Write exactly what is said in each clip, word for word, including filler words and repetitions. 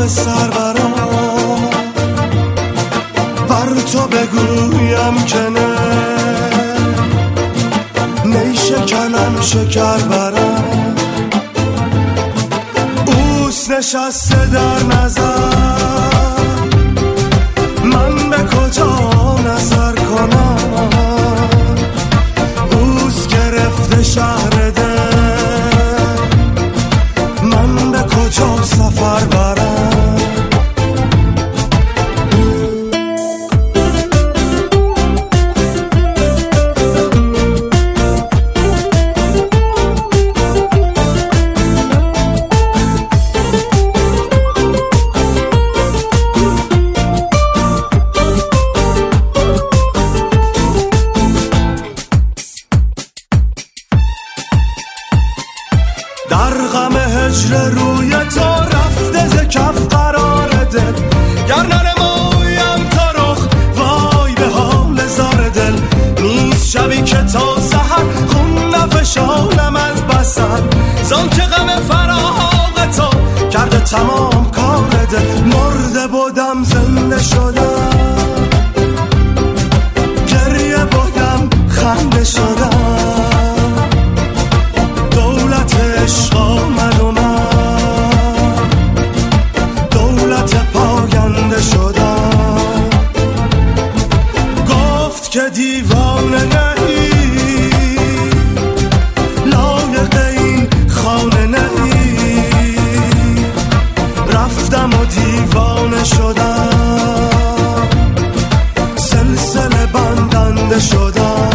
سر برام، بر تو بگویم که نه نیشکنم شکر برام. اوست نشسته در نظر، من به کجا نظر کنم؟ اوست گرفته شهر دل، من به کجا سفر برم؟ در غم هجر روی تو رفته ز کف قرار دل، گر ننمایم تو رخ وای به حال زار دل. نیست شبی که تا سحر خون نفشانم از بسر، زان که غم فراق تو کرده تمام کار دل. مرده بودم زنده شدم، گریه بودم خنده شدم، عشق آمد و من دولت پاینده شدم. گفت که دیوانه نهی، لایق این خانه نهی. رفتم و دیوانه شدم، سلسله بندنده شدم.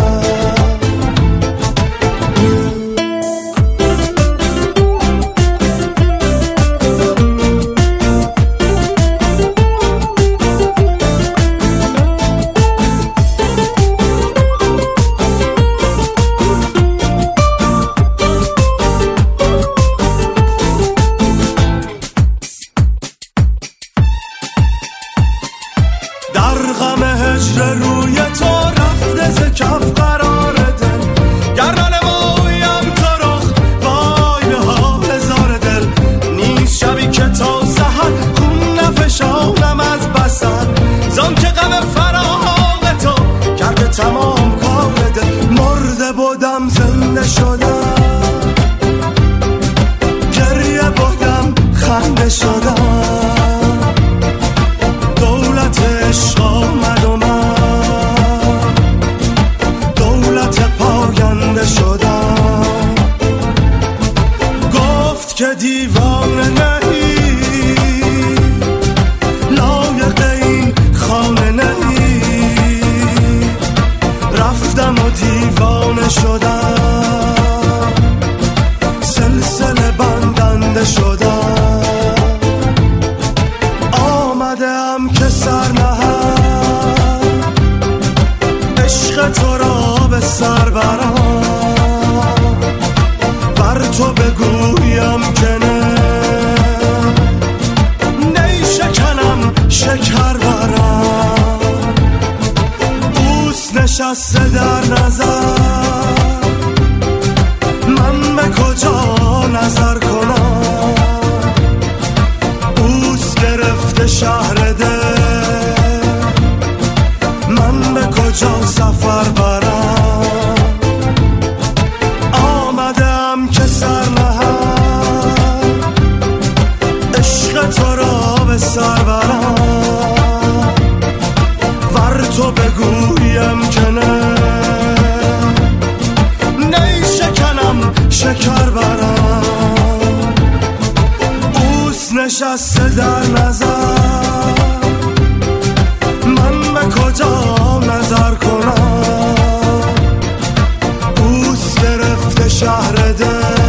در غم هجر روی تو رفته ز کف قرار دل، گر ننمایم تو رخ وای به حال زار دل. نیست شبی که تا سحر خون نفشانم از بسر، زان که غم فراق تو کرده تمام کار دل. مرده بودم زنده شدم، گریه بودم خنده شدم. عشق آمد و من دولت پاینده شدم. گفت که دیوانه نهی، لایق این خانه نهی. رفتم و دیوانه شدم، سلسله بندنده شدم. آمدم که سر نهم، عشق تو را به سر برم، بر تو بگویم که نه نیشکنم شکر برم. اوست نشسته در نظر، من به کجا نظر کنم؟ اوست گرفته شهر دل، من به کجا سفر برم؟ آمدم که سر نهم، عشق تو را به سر برم، ور تو بگویم که نه نیشکنم شکر برم. اوست نشسته در نظر، من به کجا نظر کنم؟ اوست گرفته شهر دل،